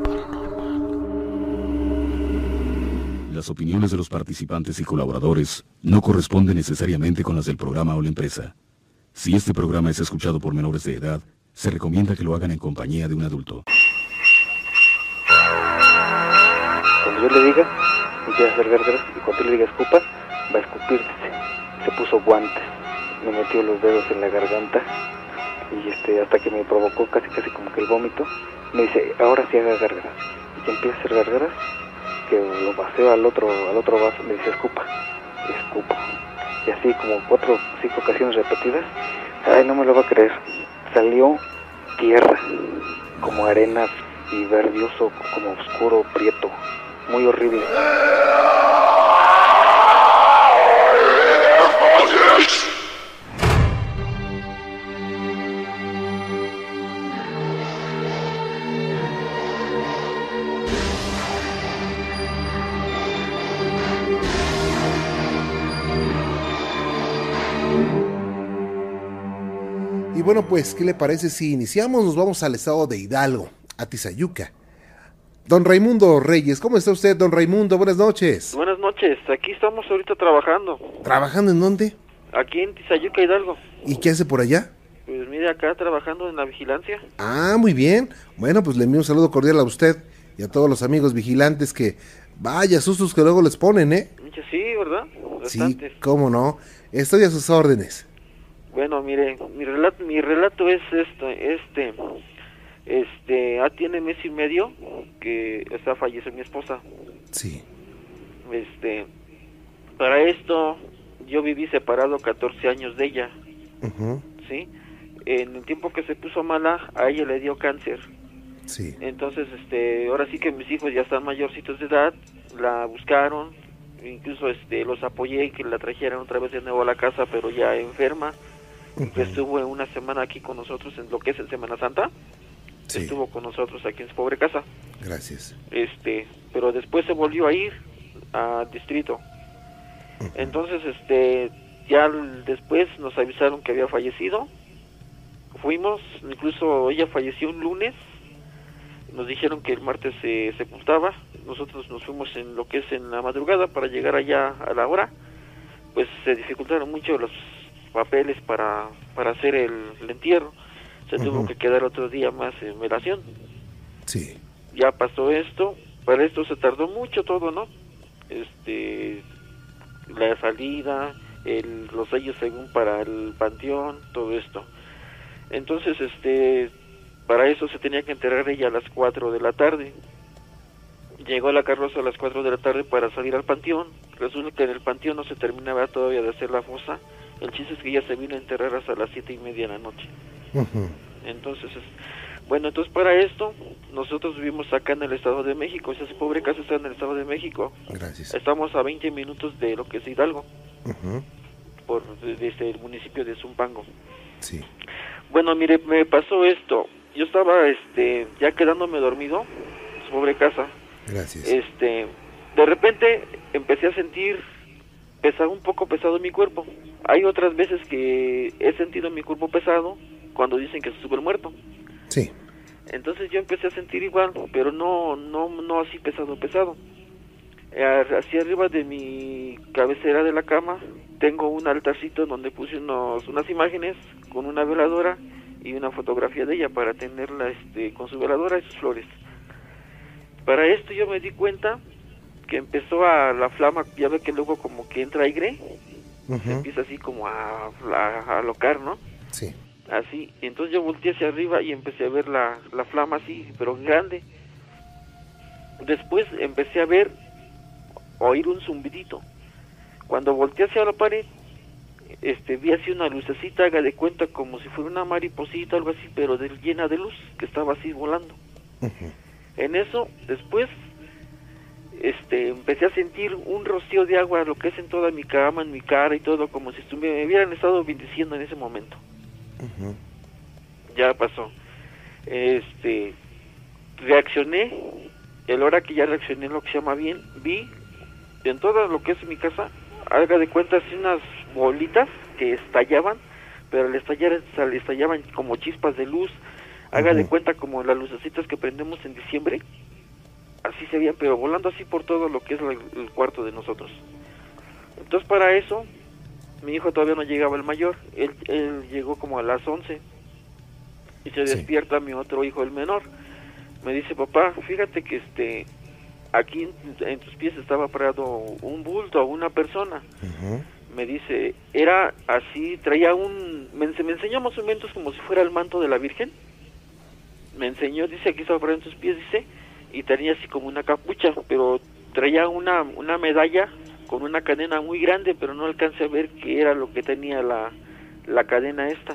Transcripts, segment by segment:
Las opiniones de los participantes y colaboradores no corresponden necesariamente con las del programa o la empresa. Si este programa es escuchado por menores de edad, se recomienda que lo hagan en compañía de un adulto. Cuando yo le diga, empieza a hacer gárgaras, y cuando yo le diga escupa, va a escupirse. Se puso guantes, me metió los dedos en la garganta, y hasta que me provocó casi como que el vómito. Me dice, ahora sí haga gárgaras. Y que empieza a hacer gárgaras, que lo paseo al otro vaso, me dice escupa. Y así como 4 o 5 ocasiones repetidas. Ay, no me lo va a creer. Salió tierra, como arena y verdioso, como oscuro, prieto, muy horrible. Y bueno, pues, ¿qué le parece si iniciamos? Nos vamos al estado de Hidalgo, a Tizayuca. Don Raimundo Reyes, ¿cómo está usted, don Raimundo? Buenas noches. Buenas noches, aquí estamos ahorita trabajando. ¿Trabajando en dónde? Aquí en Tizayuca, Hidalgo. ¿Y qué hace por allá? Pues mire, acá trabajando en la vigilancia. Ah, muy bien. Bueno, pues le envío un saludo cordial a usted y a todos los amigos vigilantes que, vaya sustos que luego les ponen, ¿eh? Sí, ¿verdad? Bastantes. Sí, cómo no. Estoy a sus órdenes. Bueno, mire, mi relato es tiene mes y medio que falleció mi esposa. Sí. Para esto yo viví separado 14 años de ella. Uh-huh. ¿Sí? En el tiempo que se puso mala, a ella le dio cáncer. Sí. Entonces, ahora sí que mis hijos ya están mayorcitos de edad, la buscaron, incluso los apoyé en que la trajeran otra vez de nuevo a la casa, pero ya enferma. Uh-huh. Estuvo una semana aquí con nosotros en lo que es en Semana Santa. Sí. Estuvo con nosotros aquí en su pobre casa. Gracias. Pero después se volvió a ir al distrito. Uh-huh. Entonces, ya después nos avisaron que había fallecido. Fuimos, incluso ella falleció un lunes. Nos dijeron que el martes se sepultaba. Nosotros nos fuimos en lo que es en la madrugada para llegar allá a la hora. Pues se dificultaron mucho los papeles para hacer el entierro. Se Uh-huh. tuvo que quedar otro día más en velación. Sí. Ya pasó esto. Para esto se tardó mucho todo, ¿no? La salida, los sellos según para el panteón, todo esto. Entonces, para eso se tenía que enterrar ella a las 4 de la tarde. Llegó la carroza a las 4 de la tarde para salir al panteón. Resulta que en el panteón no se terminaba todavía de hacer la fosa. El chiste es que ella se vino a enterrar hasta las 7:30 de la noche. Uh-huh. Entonces, entonces para esto, nosotros vivimos acá en el Estado de México. Esa pobre casa está en el Estado de México. Gracias. Estamos a 20 minutos de lo que es Hidalgo, Uh-huh. desde el municipio de Zumpango. Sí. Bueno, mire, me pasó esto. Yo estaba ya quedándome dormido en su pobre casa. Gracias. De repente empecé a sentir un poco pesado mi cuerpo. Hay otras veces que he sentido mi cuerpo pesado cuando dicen que se sube el muerto. Sí. Entonces yo empecé a sentir igual, pero no así pesado. Hacia arriba de mi cabecera de la cama tengo un altarcito donde puse unas imágenes con una veladora y una fotografía de ella para tenerla con su veladora y sus flores. Para esto yo me di cuenta que empezó la flama, ya ve que luego como que entra aire, Uh-huh. se empieza así como a alocar, ¿no? Sí. Así, entonces yo volteé hacia arriba y empecé a ver la flama así, pero grande. Después empecé a oír un zumbidito. Cuando volteé hacia la pared, vi así una lucecita, haga de cuenta como si fuera una mariposita, algo así, pero llena de luz, que estaba así volando. Uh-huh. En eso, después, empecé a sentir un rocío de agua, lo que es en toda mi cama, en mi cara y todo, como si me hubieran estado bendiciendo en ese momento. Uh-huh. Ya pasó. Reaccioné, y a la hora que ya reaccioné, lo que se llama bien, vi en todo lo que es mi casa, haga de cuenta así unas bolitas que estallaban, pero al estallar estallaban como chispas de luz, haga de cuenta como las lucecitas que prendemos en diciembre, sí se veían, pero volando así por todo lo que es el cuarto de nosotros. Entonces para eso, mi hijo todavía no llegaba, el mayor, él llegó como a las 11 y se despierta mi otro hijo, el menor. Me dice, papá, fíjate que aquí en tus pies estaba parado un bulto, una persona. Me dice, era así, traía me enseñó más o menos como si fuera el manto de la Virgen. Me enseñó, dice, aquí estaba parado en tus pies, dice, y tenía así como una capucha, pero traía una medalla con una cadena muy grande, pero no alcancé a ver qué era lo que tenía la cadena esta.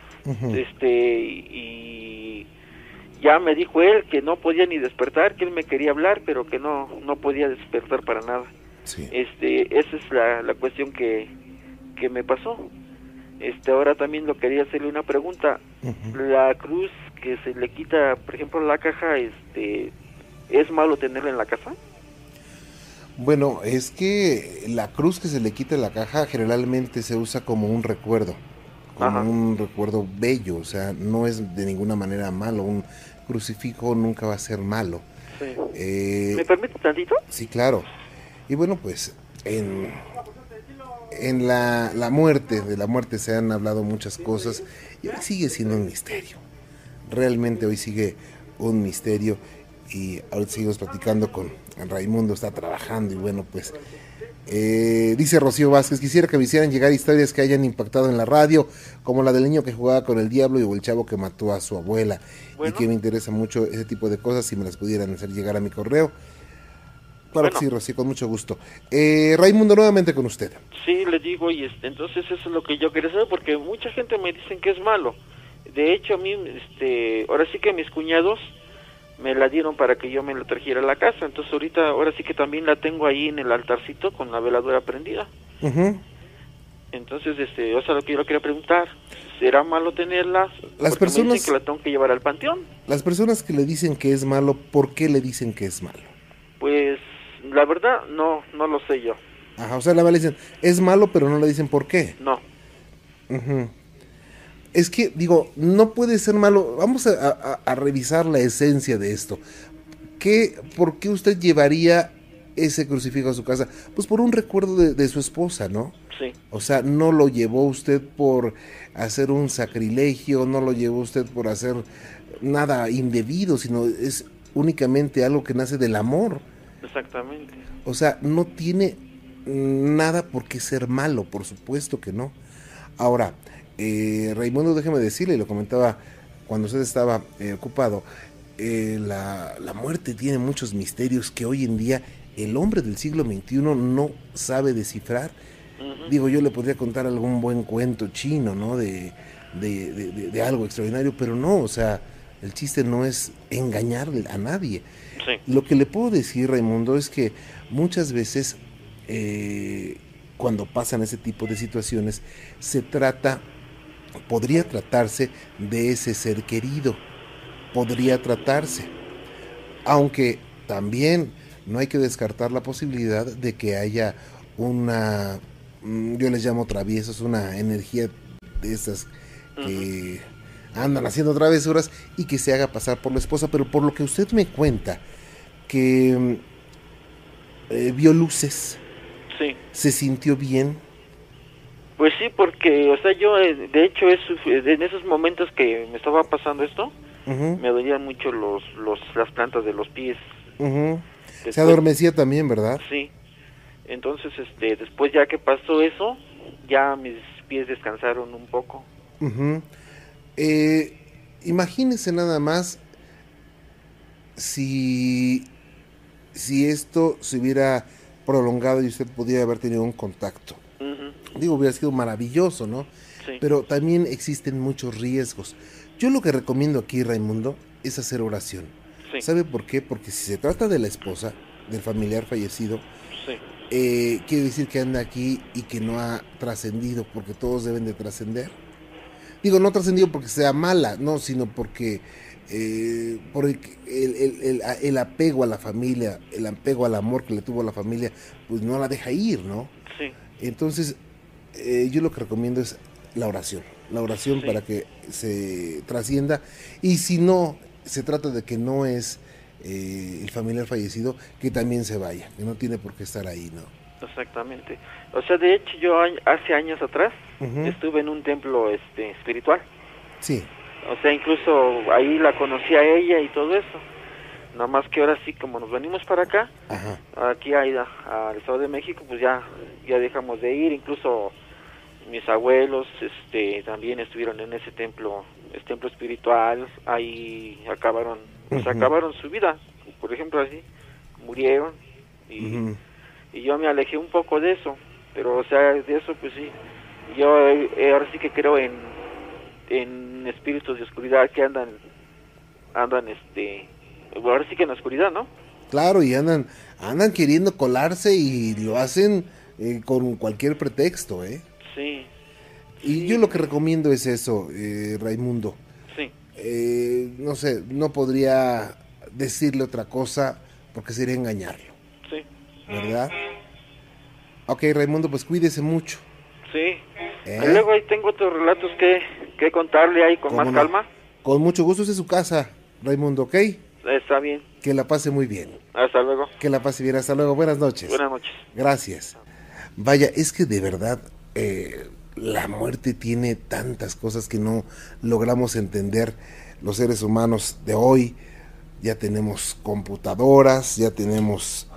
Y ya me dijo él que no podía ni despertar, que él me quería hablar, pero que no podía despertar para nada. Sí. Esa es la cuestión que me pasó. Ahora también lo quería hacerle una pregunta. La cruz que se le quita, por ejemplo, la caja, ¿es malo tenerla en la casa? Bueno, es que la cruz que se le quita en la caja generalmente se usa como un recuerdo, un recuerdo bello, o sea, no es de ninguna manera malo. Un crucifijo nunca va a ser malo. Sí. ¿Me permite tantito? Sí, claro. Y bueno, pues en la muerte, de la muerte se han hablado muchas cosas y hoy sigue siendo un misterio. Realmente hoy sigue un misterio y ahorita seguimos platicando con Raimundo, está trabajando y bueno, pues dice Rocío Vázquez, quisiera que me hicieran llegar historias que hayan impactado en la radio, como la del niño que jugaba con el diablo y el chavo que mató a su abuela. Bueno. Y que me interesa mucho ese tipo de cosas, si me las pudieran hacer llegar a mi correo. Claro que sí, Rocío, con mucho gusto. Raimundo, nuevamente con usted. Sí, le digo, y entonces eso es lo que yo quería saber, porque mucha gente me dicen que es malo. De hecho, a mí, ahora sí que mis cuñados me la dieron para que yo me la trajera a la casa, entonces ahora sí que también la tengo ahí en el altarcito con la veladora prendida. Entonces, o sea, lo que yo le quería preguntar, ¿será malo tenerla? Las personas me dicen que la tengo que llevar al panteón. Las personas que le dicen que es malo, ¿por qué le dicen que es malo? Pues, la verdad, no lo sé yo. Ajá, o sea, le dicen, es malo, pero no le dicen por qué. No. Es que, digo, no puede ser malo. Vamos a revisar la esencia de esto. ¿Por qué usted llevaría ese crucifijo a su casa? Pues por un recuerdo de su esposa, ¿no? Sí. O sea, no lo llevó usted por hacer un sacrilegio, no lo llevó usted por hacer nada indebido, sino es únicamente algo que nace del amor. Exactamente. O sea, no tiene nada por qué ser malo, por supuesto que no. Ahora, Raimundo, déjeme decirle, lo comentaba cuando usted estaba ocupado, la muerte tiene muchos misterios que hoy en día el hombre del siglo XXI no sabe descifrar. Digo, yo le podría contar algún buen cuento chino, ¿no? De algo extraordinario, pero no, o sea, el chiste no es engañar a nadie. Sí. Lo que le puedo decir, Raimundo, es que muchas veces cuando pasan ese tipo de situaciones podría tratarse de ese ser querido, podría tratarse, aunque también no hay que descartar la posibilidad de que haya yo les llamo traviesos, una energía de esas que andan haciendo travesuras y que se haga pasar por la esposa. Pero por lo que usted me cuenta, que vio luces, sí, se sintió bien. Pues sí, porque, o sea, yo, de hecho, en esos momentos que me estaba pasando esto, me dolían mucho las plantas de los pies. Después, se adormecía también, ¿verdad? Sí. Entonces, después ya que pasó eso, ya mis pies descansaron un poco. Imagínese nada más si esto se hubiera prolongado y usted pudiera haber tenido un contacto. Digo, hubiera sido maravilloso, ¿no? Sí. Pero también existen muchos riesgos. Yo lo que recomiendo aquí, Raimundo, es hacer oración. Sí. ¿Sabe por qué? Porque si se trata de la esposa, del familiar fallecido, sí, quiere decir que anda aquí y que no ha trascendido, porque todos deben de trascender. Digo, no trascendido porque sea mala, no, sino porque por el apego a la familia, el apego al amor que le tuvo a la familia, pues no la deja ir, ¿no? Sí. Entonces, yo lo que recomiendo es la oración sí, para que se trascienda. Y si no, se trata de que no es el familiar fallecido, que también se vaya, que no tiene por qué estar ahí, ¿no? Exactamente. O sea, de hecho, yo hace años atrás estuve en un templo espiritual. Sí. O sea, incluso ahí la conocí a ella y todo eso. Nada más que ahora sí, como nos venimos para acá, aquí al Estado de México, pues ya dejamos de ir. Incluso mis abuelos también estuvieron en ese templo espiritual. Ahí acabaron su vida, por ejemplo, así, murieron. Y yo me alejé un poco de eso, pero o sea, de eso pues sí, yo ahora sí que creo en espíritus de oscuridad que andan ahora sí que en la oscuridad, ¿no? Claro, y andan queriendo colarse y lo hacen con cualquier pretexto, ¿eh? Sí. Y yo lo que recomiendo es eso, Raimundo. Sí. No sé, no podría decirle otra cosa porque sería engañarlo. Sí. ¿Verdad? Ok, Raimundo, pues cuídese mucho. Sí. Luego ahí tengo otros relatos que contarle ahí con más calma. Con mucho gusto, es su casa, Raimundo, ¿ok? Está bien. Que la pase muy bien. Hasta luego. Que la pase bien, hasta luego. Buenas noches. Buenas noches. Gracias. Vaya, es que de verdad la muerte tiene tantas cosas que no logramos entender los seres humanos de hoy. Ya tenemos computadoras, ya tenemos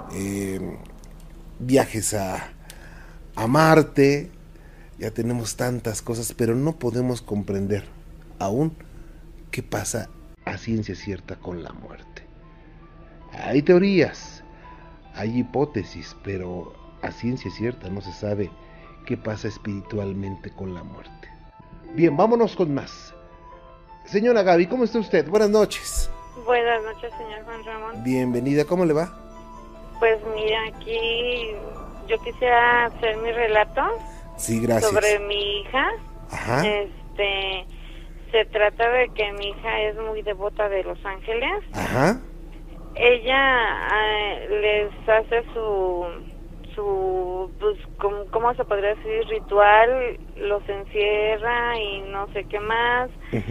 viajes a Marte, ya tenemos tantas cosas, pero no podemos comprender aún qué pasa a ciencia cierta con la muerte. Hay teorías, hay hipótesis, pero a ciencia cierta no se sabe qué pasa espiritualmente con la muerte. Bien, vámonos con más. Señora Gaby, ¿cómo está usted? Buenas noches. Buenas noches, señor Juan Ramón. Bienvenida, ¿cómo le va? Pues mira, aquí yo quisiera hacer mi relato. Sí, gracias. Sobre mi hija. Ajá. Se trata de que mi hija es muy devota de Los Ángeles. Ajá. Ella les hace su pues, ¿cómo se podría decir? Ritual, los encierra y no sé qué más.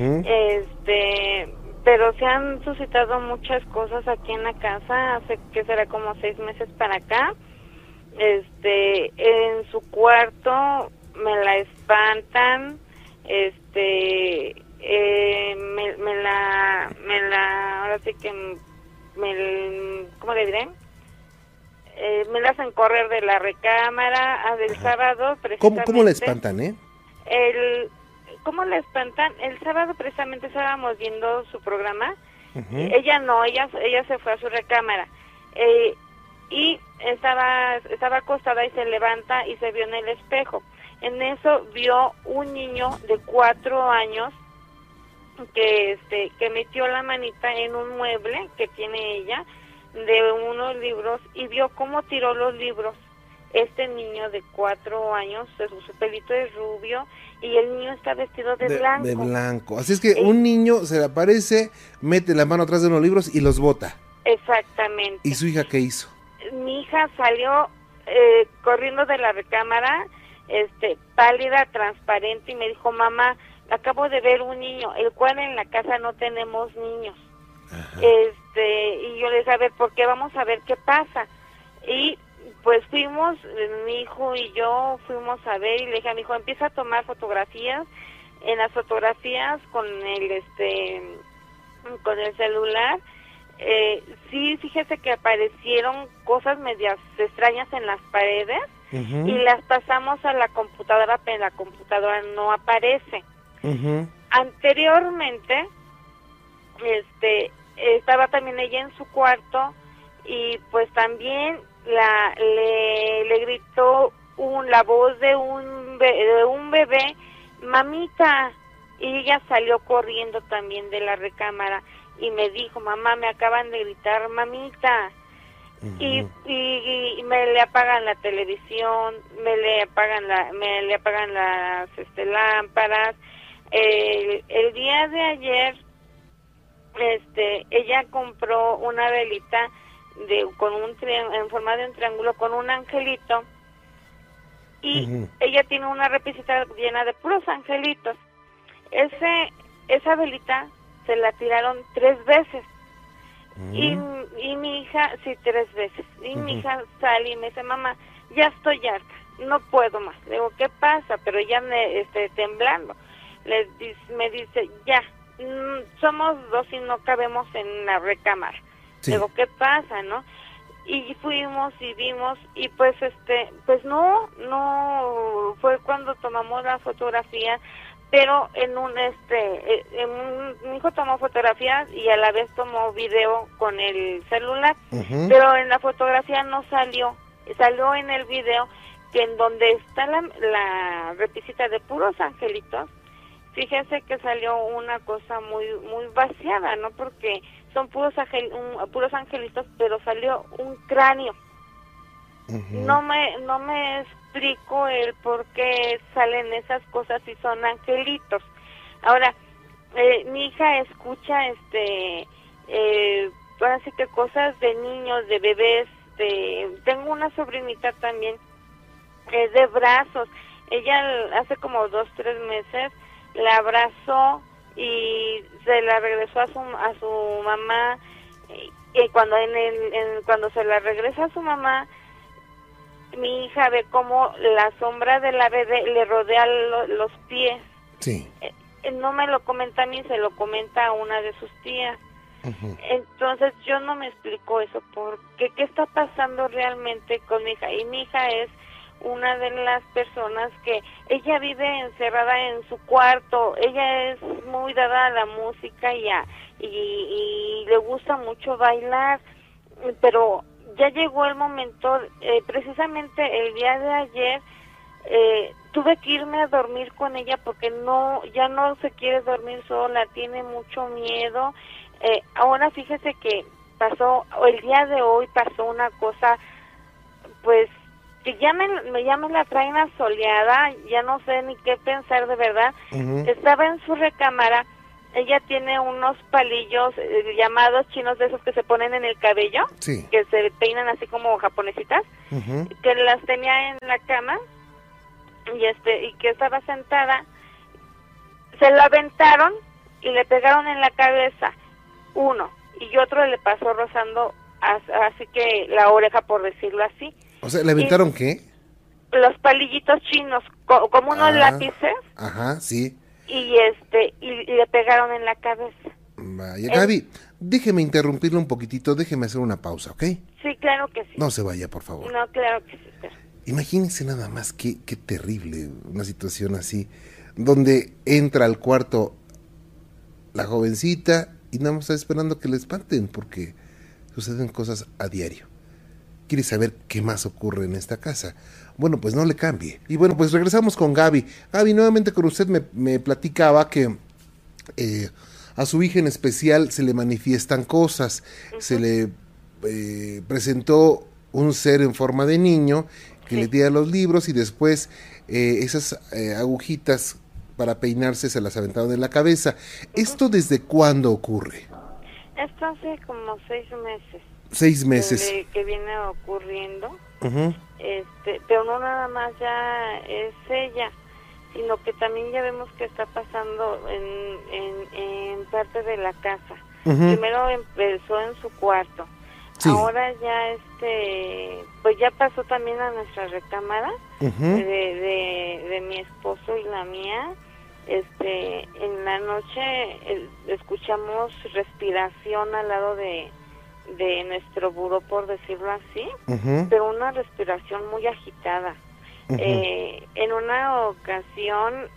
Pero se han suscitado muchas cosas aquí en la casa, hace que será como 6 meses para acá. En su cuarto me la espantan, ahora sí que ¿cómo le diré? Me la hacen correr de la recámara del sábado, precisamente. ¿Cómo la espantan, ¿Cómo la espantan? El sábado precisamente estábamos viendo su programa. Ella no, ella se fue a su recámara. Y estaba acostada y se levanta y se vio en el espejo. En eso vio un niño de 4 años que metió la manita en un mueble que tiene ella de unos libros y vio cómo tiró los libros. Este niño de 4 años, su pelito es rubio y el niño está vestido de blanco. De blanco. Así es que un niño se le aparece, mete la mano atrás de unos libros y los bota. Exactamente. ¿Y su hija qué hizo? Mi hija salió corriendo de la recámara, pálida, transparente, y me dijo: mamá, acabo de ver un niño, el cual en la casa no tenemos niños. Y yo le dije: a ver, ¿por qué? Vamos a ver qué pasa. Y pues fuimos, mi hijo y yo fuimos a ver, y le dije a mi hijo: empieza a tomar fotografías. En las fotografías con el celular, sí, fíjese que aparecieron cosas medias extrañas en las paredes, y las pasamos a la computadora, pero en la computadora no aparece. Anteriormente, estaba también ella en su cuarto, y pues también le gritó la voz de un bebé: mamita, y ella salió corriendo también de la recámara y me dijo: mamá, me acaban de gritar mamita. Y me le apagan la televisión, me le apagan las lámparas. El día de ayer ella compró una velita en forma de un triángulo con un angelito, y ella tiene una repisita llena de puros angelitos. Esa velita se la tiraron 3 veces. Y mi hija, sí, 3 veces. Y mi hija sale y me dice, mamá, ya estoy harta, no puedo más. Le digo, ¿qué pasa? Pero ya temblando. Me dice, ya, somos 2 y no cabemos en la recámara. Sí. Le digo, ¿qué pasa, no? Y fuimos y vimos y pues no fue cuando tomamos la fotografía, pero mi hijo tomó fotografías y a la vez tomó video con el celular, pero en la fotografía no salió en el video, que en donde está la repisita de puros angelitos. Fíjense que salió una cosa muy muy vaciada, ¿no? Porque son puros angelitos, pero salió un cráneo. No me explico el por qué salen esas cosas si son angelitos. Ahora, mi hija escucha ahora sí que cosas de niños, de bebés. Tengo una sobrinita también de brazos. Ella hace como 2-3 meses la abrazó y se la regresó a su mamá, y cuando se la regresa a su mamá, mi hija ve como la sombra de la bebé le rodea los pies. Sí. No me lo comenta a mí, se lo comenta a una de sus tías. Entonces yo no me explico eso, porque qué está pasando realmente con mi hija. Y mi hija es una de las personas que ella vive encerrada en su cuarto. Ella es muy dada a la música y le gusta mucho bailar, pero ya llegó el momento, precisamente el día de ayer tuve que irme a dormir con ella porque ya no se quiere dormir sola, tiene mucho miedo. Ahora fíjese que el día de hoy pasó una cosa, pues que ya me la traen asoleada, ya no sé ni qué pensar de verdad. Estaba en su recámara, ella tiene unos palillos llamados chinos, de esos que se ponen en el cabello, sí, que se peinan así como japonesitas, que las tenía en la cama, y que estaba sentada, se la aventaron y le pegaron en la cabeza uno, y otro le pasó rozando así que la oreja, por decirlo así. O sea, ¿le aventaron qué? Los palillitos chinos, como unos lápices. Ajá, sí. Y le pegaron en la cabeza. Vaya, Gaby, déjeme interrumpirle un poquitito, déjeme hacer una pausa, ¿ok? Sí, claro que sí. No se vaya, por favor. No, claro que sí. Imagínense nada más qué terrible una situación así, donde entra al cuarto la jovencita y nada más está esperando que le espanten, porque suceden cosas a diario. ¿Quiere saber qué más ocurre en esta casa? Bueno, pues no le cambie. Y bueno, pues regresamos con Gaby. Gaby, nuevamente con usted me platicaba que a su hija en especial se le manifiestan cosas. Se le presentó un ser en forma de niño que le tira los libros y después esas agujitas para peinarse se las aventaron en la cabeza. ¿Esto desde cuándo ocurre? Esto hace como 6 meses. 6 meses. Que viene ocurriendo. Pero no nada más ya es ella, sino que también ya vemos que está pasando en parte de la casa. Primero empezó en su cuarto. Sí. Ahora ya pues ya pasó también a nuestra recámara de mi esposo y la mía. En la noche escuchamos respiración al lado de nuestro buró, por decirlo así, pero una respiración muy agitada. En una ocasión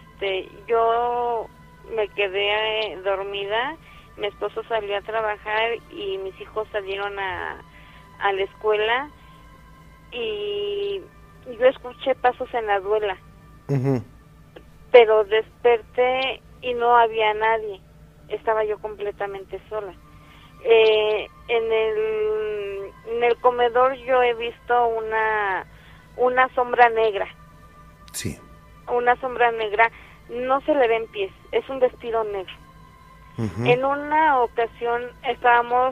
yo me quedé dormida, mi esposo salió a trabajar y mis hijos salieron a la escuela y yo escuché pasos en la duela, pero desperté y no había nadie, estaba yo completamente sola. En el comedor yo he visto una sombra negra. Sí. Una sombra negra, no se le ven pies, es un vestido negro. En una ocasión estábamos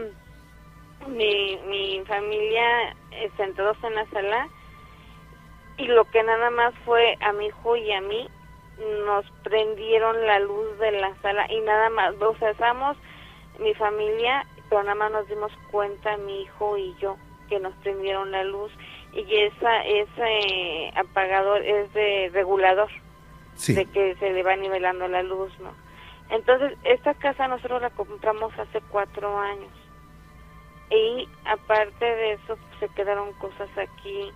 mi familia sentados en la sala y lo que nada más fue a mi hijo y a mí, nos prendieron la luz de la sala y nada más, o sea, estábamos mi familia pero nada más nos dimos cuenta mi hijo y yo que nos prendieron la luz, y ese apagador es de regulador, sí, de que se le va nivelando la luz, ¿no? Entonces, esta casa nosotros la compramos hace 4 años, y aparte de eso se quedaron cosas aquí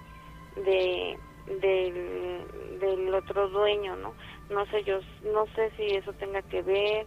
del otro dueño, ¿no? No sé si eso tenga que ver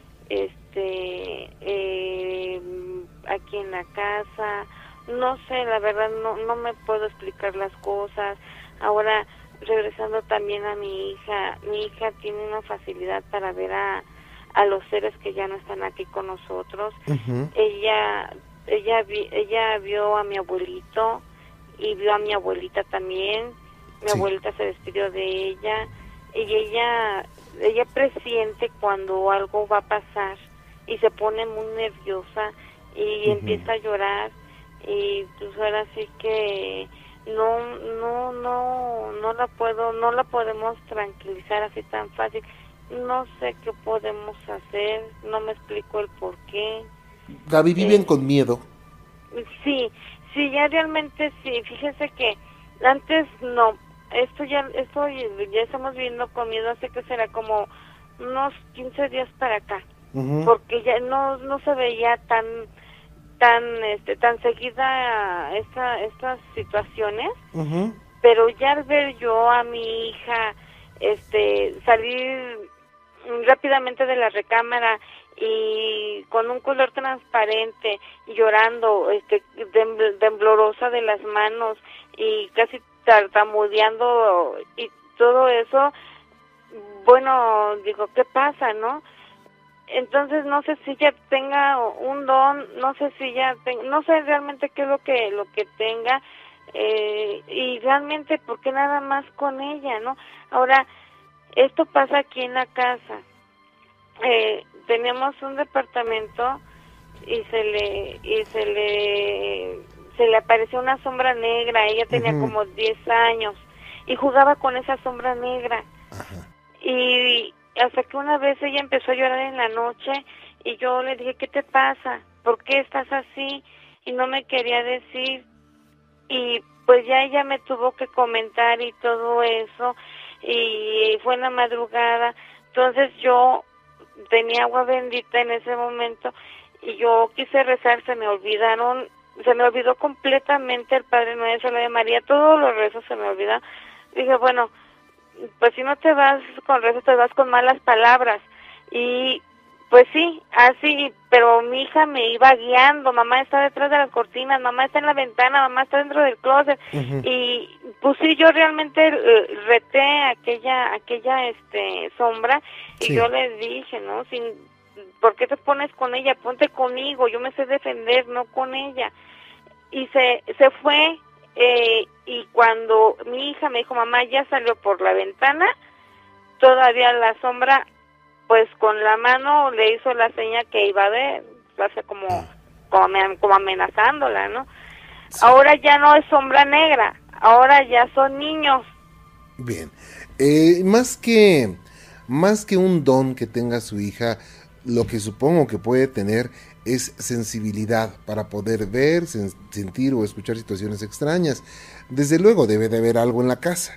aquí en la casa, no sé, la verdad no me puedo explicar las cosas. Ahora, regresando también a mi hija tiene una facilidad para ver a los seres que ya no están aquí con nosotros. uh-huh. Ella vio a mi abuelito y vio a mi abuelita también. Mi sí. abuelita se despidió de ella, y ella presiente cuando algo va a pasar y se pone muy nerviosa y uh-huh. empieza a llorar, y pues ahora sí que no la podemos tranquilizar así tan fácil. No sé qué podemos hacer, no me explico el por qué. Gaby, viven con miedo. Sí, ya realmente sí. Fíjese que antes no, esto ya estamos viviendo con miedo, hace que será como unos 15 días para acá, uh-huh. porque ya no se veía tan seguida estas situaciones, uh-huh. pero ya al ver yo a mi hija salir rápidamente de la recámara y con un color transparente, llorando, temblorosa de las manos y casi tartamudeando y todo eso, bueno, digo, ¿qué pasa, no? Entonces no sé si ella tenga un don, no sé realmente qué es lo que tenga, y realmente por qué nada más con ella, ¿no? Ahora, esto pasa aquí en la casa. Teníamos un departamento y se le apareció una sombra negra. Ella tenía uh-huh. como 10 años y jugaba con esa sombra negra. Ajá. Y hasta que una vez ella empezó a llorar en la noche y yo le dije, ¿qué te pasa? ¿Por qué estás así? Y no me quería decir. Y pues ya ella me tuvo que comentar y todo eso, y fue en la madrugada. Entonces yo tenía agua bendita en ese momento y yo quise rezar, se me olvidó completamente el Padre Nuestro, la de María, todos los rezos se me olvidaron. Dije, bueno, pues si no te vas con rezos, te vas con malas palabras. Y pues sí, así, pero mi hija me iba guiando, mamá está detrás de las cortinas, mamá está en la ventana, mamá está dentro del closet, uh-huh. Y pues sí, yo realmente reté aquella sombra, sí. Y yo les dije, ¿no? ¿Por qué te pones con ella? Ponte conmigo, yo me sé defender, no con ella. Y se fue, y cuando mi hija me dijo, mamá, ya salió por la ventana, todavía la sombra, pues con la mano le hizo la seña que iba a ver, hace como amenazándola, ¿no? Sí. Ahora ya no es sombra negra, ahora ya son niños. Bien, más que un don que tenga su hija, lo que supongo que puede tener es sensibilidad para poder ver, sentir o escuchar situaciones extrañas. Desde luego debe de haber algo en la casa.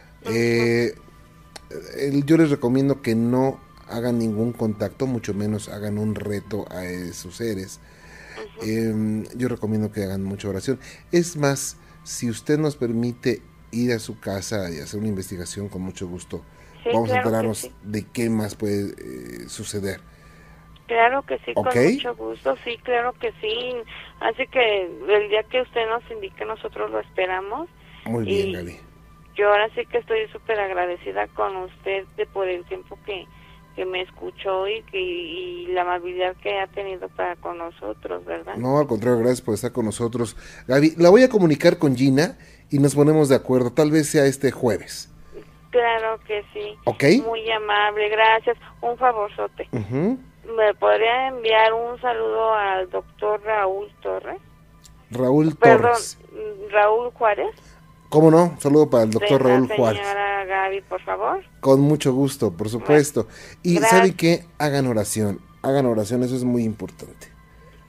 Yo les recomiendo que no hagan ningún contacto, mucho menos hagan un reto a esos seres. Uh-huh. Yo recomiendo que hagan mucha oración. Es más, si usted nos permite ir a su casa y hacer una investigación, con mucho gusto, sí, vamos a enterarnos de qué más puede suceder. Claro que sí, ¿okay? Con mucho gusto, sí, claro que sí. Así que el día que usted nos indique, nosotros lo esperamos. Muy bien, Gaby. Yo ahora sí que estoy súper agradecida con usted por el tiempo que me escuchó y la amabilidad que ha tenido para con nosotros, ¿verdad? No, al contrario, gracias por estar con nosotros. Gaby, la voy a comunicar con Gina y nos ponemos de acuerdo, tal vez sea este jueves. Claro que sí. ¿Ok? Muy amable, gracias. Un favorzote. Uh-huh. ¿Me podría enviar un saludo al doctor Raúl Torres? Raúl Torres. Raúl Juárez. ¿Cómo no? Saludo para el doctor Raúl Juárez. Señora Gaby, por favor. Con mucho gusto, por supuesto. Y gracias. ¿saben qué? Hagan oración, eso es muy importante.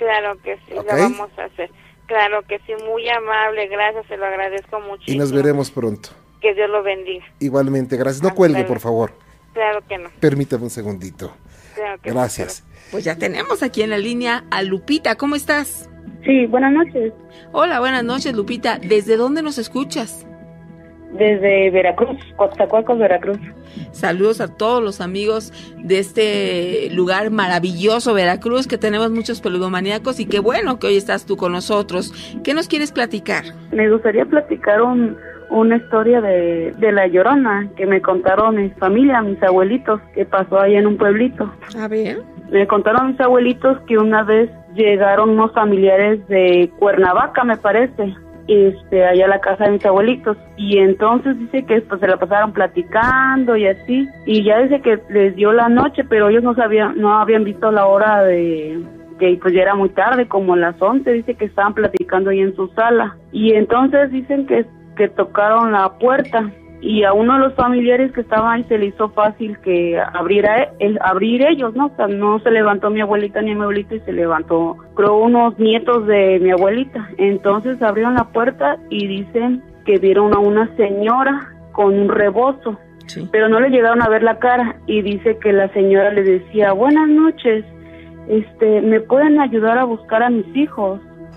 Claro que sí, ¿okay? Lo vamos a hacer. Claro que sí, muy amable, gracias, se lo agradezco muchísimo. Y nos veremos pronto. Que Dios lo bendiga. Igualmente, gracias. No cuelgue, por favor. Claro que no. Permítame un segundito. Claro que gracias. No. Pues ya tenemos aquí en la línea a Lupita, ¿cómo estás? Sí, buenas noches. Hola, buenas noches, Lupita. ¿Desde dónde nos escuchas? Desde Veracruz, Coatzacoalcos, Veracruz. Saludos a todos los amigos de este lugar maravilloso, Veracruz, que tenemos muchos peludomaníacos y qué bueno que hoy estás tú con nosotros. ¿Qué nos quieres platicar? Me gustaría platicar una historia de La Llorona que me contaron mis familia, mis abuelitos, que pasó ahí en un pueblito. A ver. Me contaron mis abuelitos que una vez llegaron unos familiares de Cuernavaca, me parece, allá a la casa de mis abuelitos, y entonces dice que pues se la pasaron platicando y así, y ya dice que les dio la noche, pero ellos no habían visto la hora de que pues ya era muy tarde, como las 11, dice que estaban platicando ahí en su sala, y entonces dicen que tocaron la puerta, y a uno de los familiares que estaban ahí se le hizo fácil que abrir ellos, ¿no? O sea, no se levantó mi abuelita ni mi abuelita y se levantó, creo, unos nietos de mi abuelita. Entonces abrieron la puerta y dicen que vieron a una señora con un rebozo, sí, pero no le llegaron a ver la cara, y dice que la señora le decía, buenas noches, ¿me pueden ayudar a buscar a mis hijos?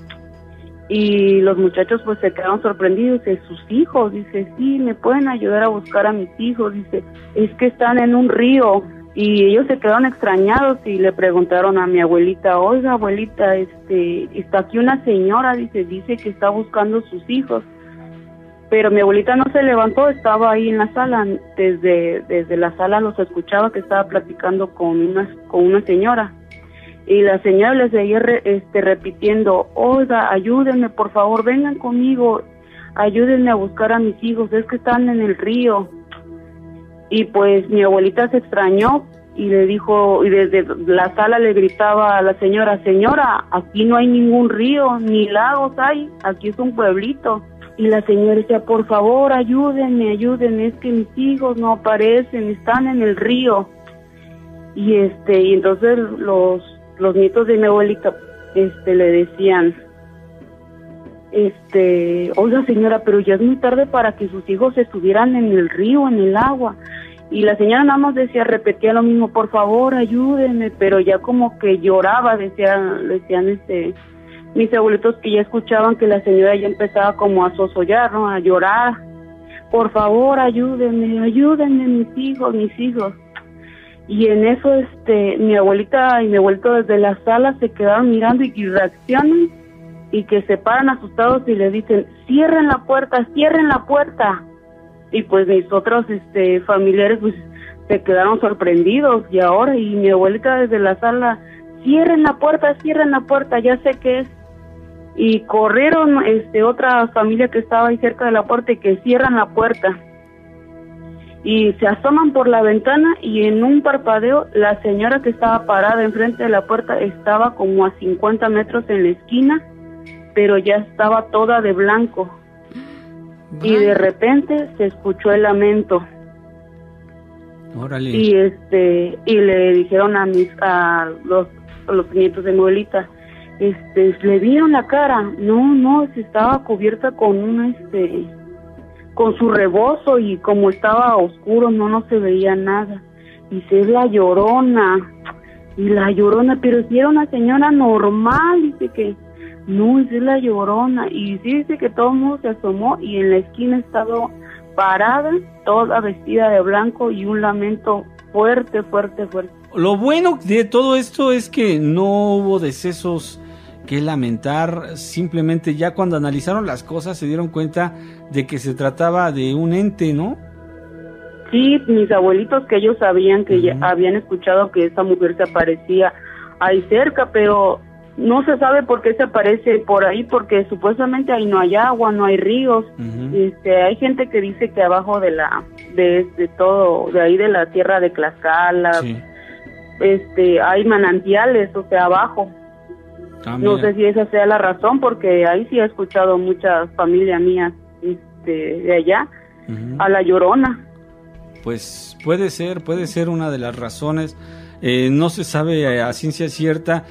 Y los muchachos pues se quedaron sorprendidos de sus hijos. Dice, sí, me pueden ayudar a buscar a mis hijos. Dice, es que están en un río. Y ellos se quedaron extrañados y le preguntaron a mi abuelita, oiga, abuelita, está aquí una señora, dice que está buscando a sus hijos. Pero mi abuelita no se levantó, estaba ahí en la sala. Desde la sala los escuchaba que estaba platicando con una señora. Y la señora les seguía repitiendo, oiga, ayúdenme, por favor, vengan conmigo, ayúdenme a buscar a mis hijos, es que están en el río. Y pues mi abuelita se extrañó y le dijo, y desde la sala le gritaba a la señora, señora, aquí no hay ningún río, ni lagos hay, aquí es un pueblito. Y la señora decía, por favor, ayúdenme, es que mis hijos no aparecen, están en el río. Y entonces los nietos de mi abuelita le decían, oiga señora, pero ya es muy tarde para que sus hijos estuvieran en el río, en el agua. Y la señora nada más repetía lo mismo, por favor, ayúdenme, pero ya como que lloraba, decían mis abuelitos, que ya escuchaban que la señora ya empezaba como a zozollar, ¿no? A llorar, por favor, ayúdenme, mis hijos. Y en eso mi abuelita y mi abuelito desde la sala se quedaron mirando y reaccionan y que se paran asustados y le dicen, cierren la puerta. Y pues mis otros familiares pues se quedaron sorprendidos, y mi abuelita desde la sala, cierren la puerta, ya sé qué es. Y corrieron otra familia que estaba ahí cerca de la puerta y que cierran la puerta. Y se asoman por la ventana y en un parpadeo la señora que estaba parada enfrente de la puerta estaba como a 50 metros en la esquina, pero ya estaba toda de blanco. Vale. Y de repente se escuchó el lamento. Órale. Y le dijeron a los nietos de mi abuelita, le vieron la cara. No, se estaba cubierta con con su rebozo, y como estaba oscuro no se veía nada. Dice, es la Llorona. Y la Llorona, pero si era una señora normal, dice que no, es la Llorona. Y sí, dice que todo el mundo se asomó y en la esquina estaba parada, toda vestida de blanco, y un lamento fuerte. Lo bueno de todo esto es que no hubo decesos que lamentar, simplemente ya cuando analizaron las cosas se dieron cuenta de que se trataba de un ente, ¿no? Sí, mis abuelitos, que ellos sabían que ya habían escuchado que esa mujer se aparecía ahí cerca, pero no se sabe por qué se aparece por ahí, porque supuestamente ahí no hay agua, no hay ríos. Hay gente que dice que abajo de todo, de ahí de la tierra de Tlaxcala, sí, hay manantiales, o sea, abajo. No sé si esa sea la razón, porque ahí sí he escuchado muchas familias mías de allá, a la Llorona. Pues puede ser una de las razones. No se sabe a ciencia cierta.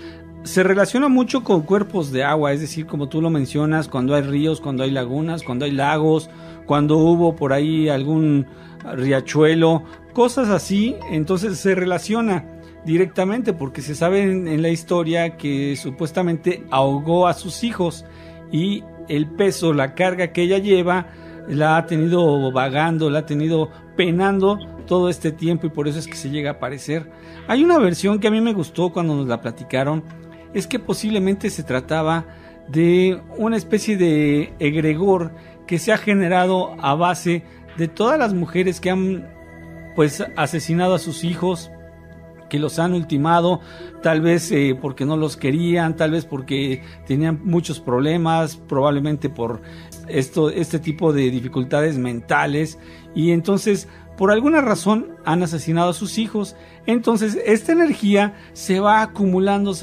se relaciona mucho con cuerpos de agua, es decir, como tú lo mencionas, cuando hay ríos, cuando hay lagunas, cuando hay lagos, cuando hubo por ahí algún riachuelo, cosas así, entonces se relaciona directamente porque se sabe en la historia que supuestamente ahogó a sus hijos y el peso, la carga que ella lleva, la ha tenido vagando, la ha tenido penando todo este tiempo y por eso es que se llega a aparecer. Hay una versión que a mí me gustó cuando nos la platicaron, es que posiblemente se trataba de una especie de egregor que se ha generado a base de todas las mujeres que han pues asesinado a sus hijos, que los han ultimado, tal vez porque no los querían, tal vez porque tenían muchos problemas, probablemente por este tipo de dificultades mentales, y entonces por alguna razón han asesinado a sus hijos. Entonces esta energía se va acumulando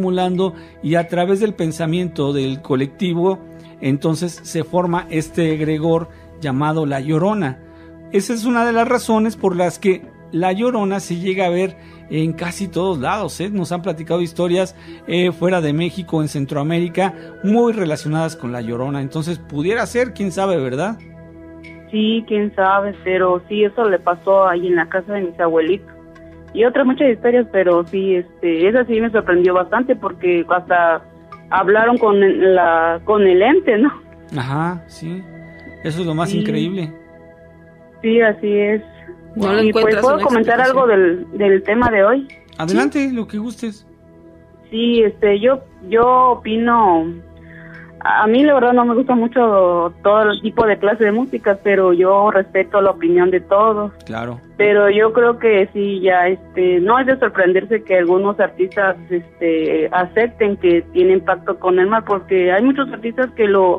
y a través del pensamiento del colectivo entonces se forma este egregor llamado La Llorona. Esa es una de las razones por las que La Llorona se llega a ver en casi todos lados, ¿eh? Nos han platicado historias fuera de México, en Centroamérica, muy relacionadas con La Llorona. Entonces pudiera ser, quién sabe, ¿verdad? Sí, quién sabe, pero sí, eso le pasó ahí en la casa de mis abuelitos. Y otras muchas historias, pero sí, esa sí me sorprendió bastante porque hasta hablaron con el ente, ¿no? Ajá, sí. Eso es lo más increíble. Sí, así es. No y pues puedo comentar algo del tema de hoy. Adelante, ¿sí? Lo que gustes. Sí, yo opino, a mí la verdad no me gusta mucho todo el tipo de clase de música, pero yo respeto la opinión de todos. Claro. Pero yo creo que sí, ya no es de sorprenderse que algunos artistas acepten que tienen pacto con el mal, porque hay muchos artistas que lo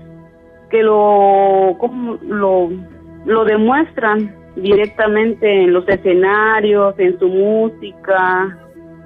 demuestran directamente en los escenarios, en su música.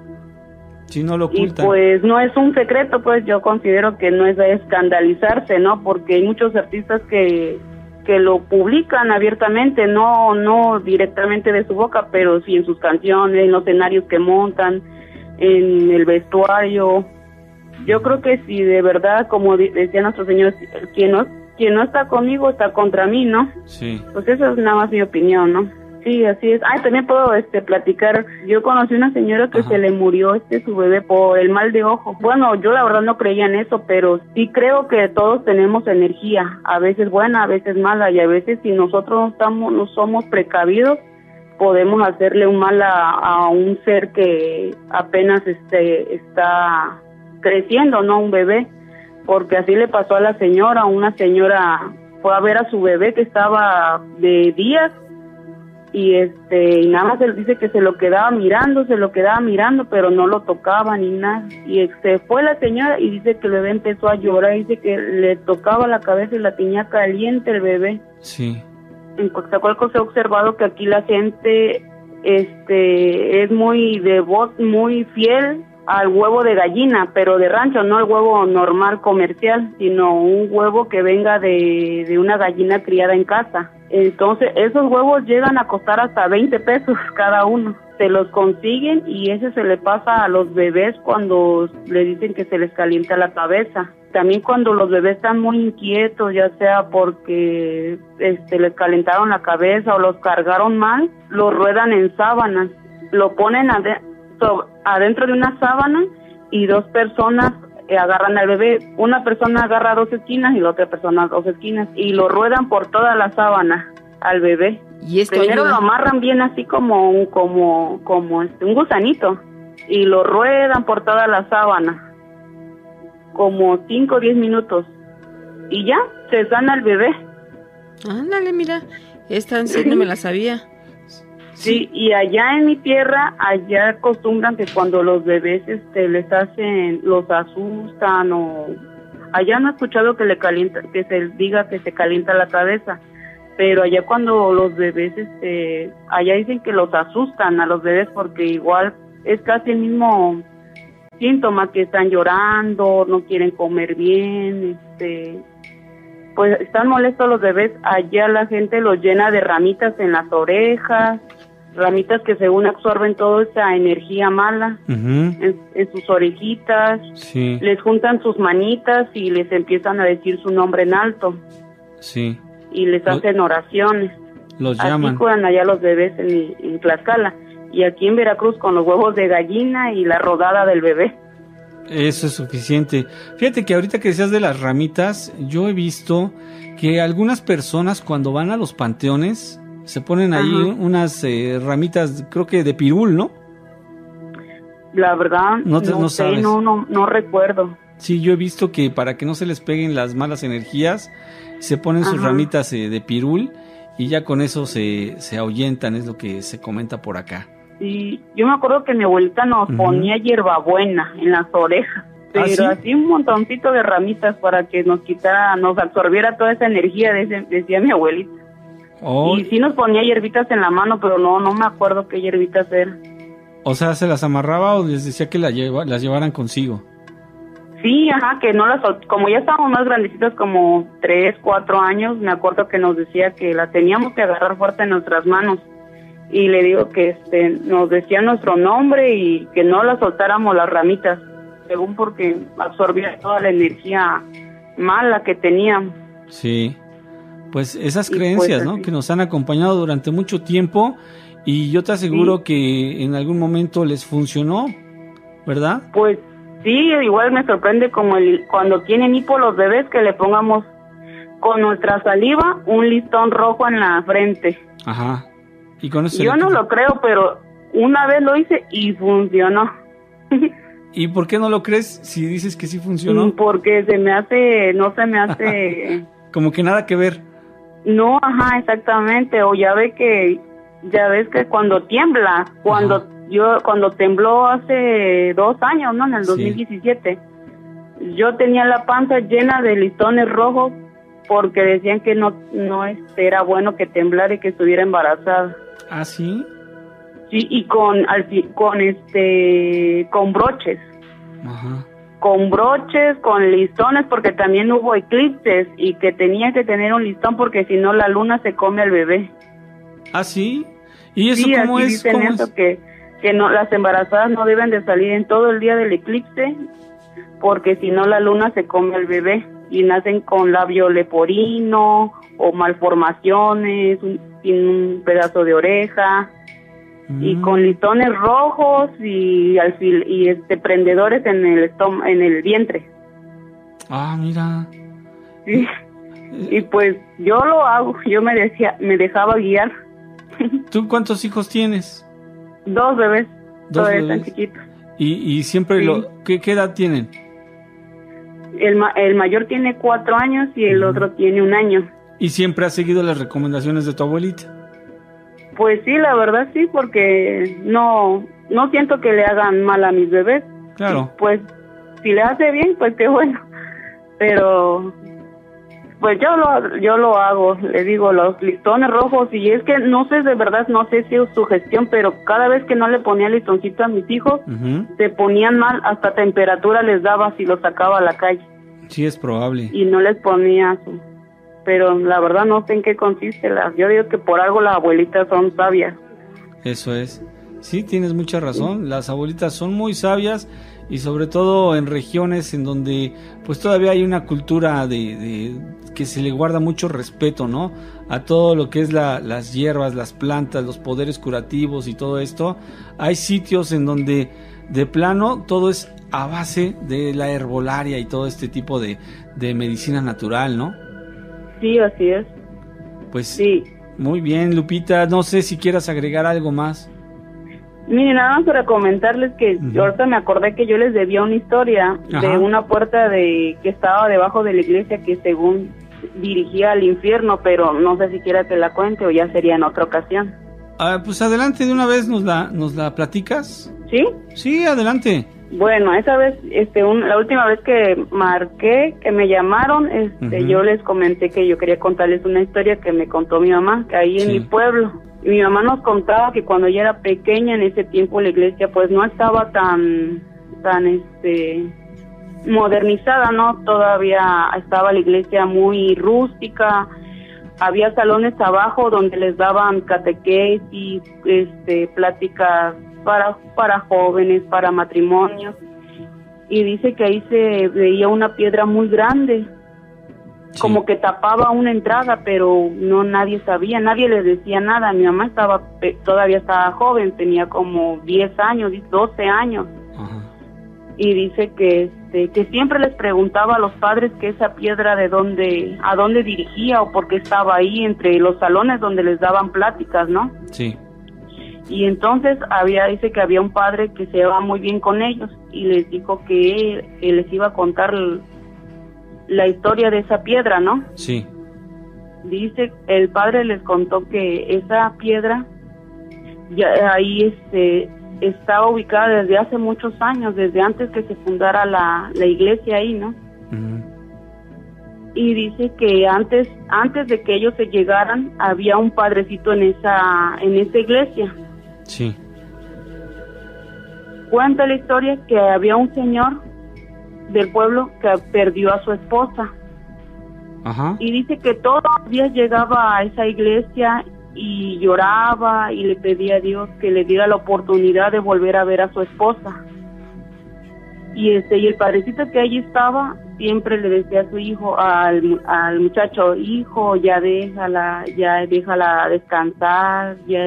Si no lo ocultan. Y pues no es un secreto, pues yo considero que no es de escandalizarse, ¿no? Porque hay muchos artistas que lo publican abiertamente, no directamente de su boca, pero sí en sus canciones, en los escenarios que montan, en el vestuario. Yo creo que si de verdad, como decía nuestro Señor, quien no está conmigo está contra mí, ¿no? Sí. Pues esa es nada más mi opinión, ¿no? Sí, así es. También puedo platicar. Yo conocí una señora que se le murió su bebé por el mal de ojo. Bueno, yo la verdad no creía en eso, pero sí creo que todos tenemos energía, a veces buena, a veces mala, y a veces si nosotros no somos precavidos, podemos hacerle un mal a un ser que apenas está creciendo, ¿no? Un bebé. Porque así le pasó a la señora. Una señora fue a ver a su bebé que estaba de días y nada más él dice que se lo quedaba mirando, pero no lo tocaba ni nada. Y se fue la señora y dice que el bebé empezó a llorar, dice que le tocaba la cabeza y la tenía caliente el bebé. Sí. En Coatzacoalcos se ha observado que aquí la gente es muy devota, muy fiel al huevo de gallina, pero de rancho, no el huevo normal comercial, sino un huevo que venga de una gallina criada en casa. Entonces esos huevos llegan a costar hasta 20 pesos cada uno. Se los consiguen y ese se le pasa a los bebés cuando le dicen que se les calienta la cabeza. También cuando los bebés están muy inquietos, ya sea porque les calentaron la cabeza o los cargaron mal, los ruedan en sábanas, lo ponen adentro de una sábana y dos personas agarran al bebé. Una persona agarra 2 esquinas y la otra persona 2 esquinas y lo ruedan por toda la sábana al bebé. ¿Y esto primero ayuda? Lo amarran bien así como un gusanito y lo ruedan por toda la sábana como 5 o 10 minutos y ya se sana el bebé. Ándale, mira, esta sí no me la sabía. Sí, y allá en mi tierra, allá acostumbran que cuando los bebés los asustan o allá no he escuchado que se diga que se calienta la cabeza, pero allá cuando los bebés, allá dicen que los asustan a los bebés porque igual es casi el mismo síntoma, que están llorando, no quieren comer bien, pues están molestos los bebés. Allá la gente los llena de ramitas en las orejas ramitas que según absorben toda esa energía mala en sus orejitas. Sí. Les juntan sus manitas y les empiezan a decir su nombre en alto. Sí. Y les hacen oraciones. Los llaman. Así cuidan allá los bebés en Tlaxcala. Y aquí en Veracruz con los huevos de gallina y la rodada del bebé. Eso es suficiente. Fíjate que ahorita que decías de las ramitas, yo he visto que algunas personas cuando van a los panteones se ponen ahí unas ramitas, creo que de pirul, ¿no? La verdad, no sé, no recuerdo. Sí, yo he visto que para que no se les peguen las malas energías, se ponen sus ramitas de pirul y ya con eso se ahuyentan, es lo que se comenta por acá. Sí, yo me acuerdo que mi abuelita nos ponía hierbabuena en las orejas, pero ¿sí? Así un montoncito de ramitas para que nos absorbiera toda esa energía, decía mi abuelita. Oh. Y sí nos ponía hierbitas en la mano, pero no me acuerdo qué hierbitas eran. O sea, ¿se las amarraba o les decía que las llevaran consigo? Sí, que no como ya estábamos más grandecitos, como 3, 4 años, me acuerdo que nos decía que la teníamos que agarrar fuerte en nuestras manos. Y le digo que nos decía nuestro nombre y que no la soltáramos las ramitas, según porque absorbía toda la energía mala que teníamos. Sí, pues esas creencias, ¿no? Que nos han acompañado durante mucho tiempo y yo te aseguro que en algún momento les funcionó, ¿verdad? Pues sí, igual me sorprende como cuando tienen hipo los bebés que le pongamos con nuestra saliva un listón rojo en la frente. Ajá. ¿Y con eso yo no lo creo, pero una vez lo hice y funcionó. ¿Y por qué no lo crees si dices que sí funcionó? Porque no se me hace... Como que nada que ver. No, exactamente. O ya ves que cuando tiembla, cuando tembló hace 2 años, ¿no? En el 2017, yo tenía la panza llena de listones rojos porque decían que no era bueno que temblara y que estuviera embarazada. ¿Ah, sí? Sí, y con broches. Ajá. Con broches, con listones, porque también hubo eclipses y que tenía que tener un listón porque si no la luna se come al bebé. ¿Ah, sí? ¿Y eso cómo es? Dicen eso, que no, las embarazadas no deben de salir en todo el día del eclipse porque si no la luna se come al bebé y nacen con labio leporino o malformaciones, sin un pedazo de oreja y con listones rojos y prendedores en el vientre. Ah, mira. Sí. Y pues yo lo hago, yo me dejaba guiar. ¿Tú cuántos hijos tienes? 2 bebés, todavía están chiquitos. ¿Y siempre ¿qué edad tienen? El mayor tiene 4 años y el otro tiene 1 año. ¿Y siempre has seguido las recomendaciones de tu abuelita? Pues sí, la verdad sí, porque no siento que le hagan mal a mis bebés. Claro. Pues si le hace bien, pues qué bueno. Pero pues yo lo hago, le digo, los listones rojos, y es que no sé, de verdad, no sé si es su gestión, pero cada vez que no le ponía listoncito a mis hijos, se ponían mal, hasta temperatura les daba si los sacaba a la calle. Sí, es probable. Y no les ponía pero la verdad no sé en qué consiste. Yo digo que por algo las abuelitas son sabias. Eso es. Sí, tienes mucha razón. Las abuelitas son muy sabias y sobre todo en regiones en donde pues todavía hay una cultura de que se le guarda mucho respeto, ¿no? A todo lo que es las hierbas, las plantas, los poderes curativos y todo esto. Hay sitios en donde de plano todo es a base de la herbolaria y todo este tipo de medicina natural, ¿no? Sí, así es. Pues sí. Muy bien, Lupita, no sé si quieras agregar algo más. Miren, nada más para comentarles que yo ahorita me acordé que yo les debía una historia de una puerta que estaba debajo de la iglesia que según dirigía al infierno, pero no sé si quiera que la cuente o ya sería en otra ocasión. Pues adelante, de una vez nos la platicas. ¿Sí? Sí, adelante. Bueno, esa vez, la última vez que marqué, que me llamaron, yo les comenté que yo quería contarles una historia que me contó mi mamá, que ahí en mi pueblo. Y mi mamá nos contaba que cuando ella era pequeña, en ese tiempo la iglesia pues no estaba tan modernizada, ¿no? Todavía estaba la iglesia muy rústica, había salones abajo donde les daban catequesis, pláticas para jóvenes, para matrimonios, y dice que ahí se veía una piedra muy grande, sí, como que tapaba una entrada, pero no, nadie sabía, nadie le decía nada. Mi mamá todavía estaba joven, tenía como 10 años, 12 años. Ajá. Y dice que siempre les preguntaba a los padres que esa piedra a dónde dirigía o por qué estaba ahí entre los salones donde les daban pláticas, ¿no? Sí. Y entonces dice que había un padre que se llevaba muy bien con ellos y les dijo que les iba a contar la historia de esa piedra, ¿no? Sí. Dice, el padre les contó que esa piedra ya ahí estaba ubicada desde hace muchos años, desde antes que se fundara la iglesia ahí, ¿no? Uh-huh. Y dice que antes de que ellos se llegaran, había un padrecito en esa iglesia. Sí. Cuenta la historia que había un señor del pueblo que perdió a su esposa. Ajá. Y dice que todos los días llegaba a esa iglesia y lloraba y le pedía a Dios que le diera la oportunidad de volver a ver a su esposa. Y el padrecito que allí estaba siempre le decía a su hijo, al muchacho, hijo, ya déjala descansar, ya